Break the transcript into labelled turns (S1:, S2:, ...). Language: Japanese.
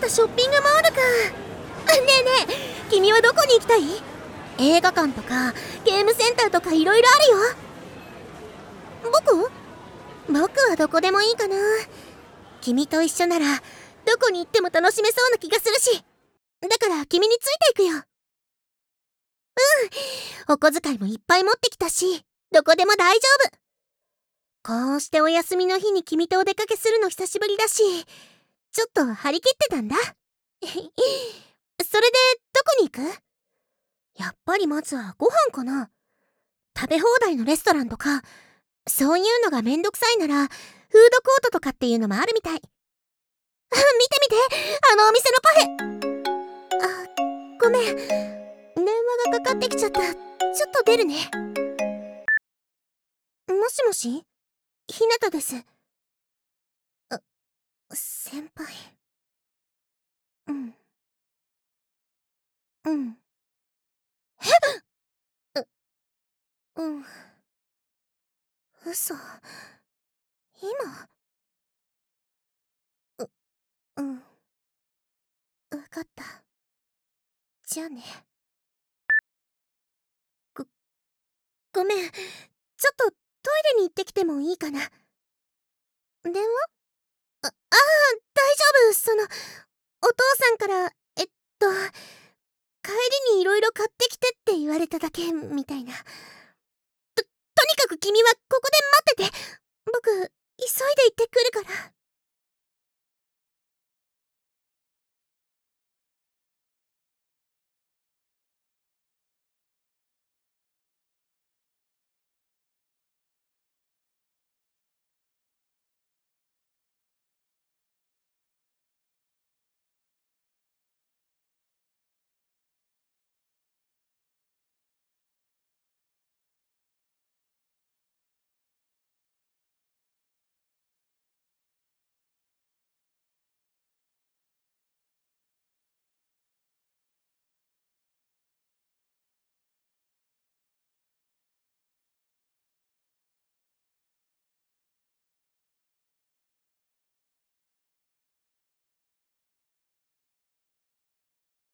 S1: ショッピングモールか。ねえねえ、君はどこに行きたい？映画館とかゲームセンターとかいろいろあるよ。僕はどこでもいいかな。君と一緒ならどこに行っても楽しめそうな気がするし、だから君についていくよ。お小遣いもいっぱい持ってきたし、どこでも大丈夫。こうしてお休みの日に君とお出かけするの久しぶりだし、ちょっと張り切ってたんだ。それでどこに行く？やっぱりまずはご飯かな。食べ放題のレストランとか、そういうのがめんどくさいならフードコートとかっていうのもあるみたい。見て見て、あのお店のパフェ。ごめん、電話がかかってきちゃった。ちょっと出るね。もしもし、ひなたです。先輩。うんうん。うん。嘘。今？うん。わかった。じゃあね。ご、ごめん。ちょっとトイレに行ってきてもいいかな。電話？大丈夫。お父さんから、帰りにいろいろ買ってきてって言われただけみたいな。とにかく君はここで待ってて。僕、急いで行ってくるから。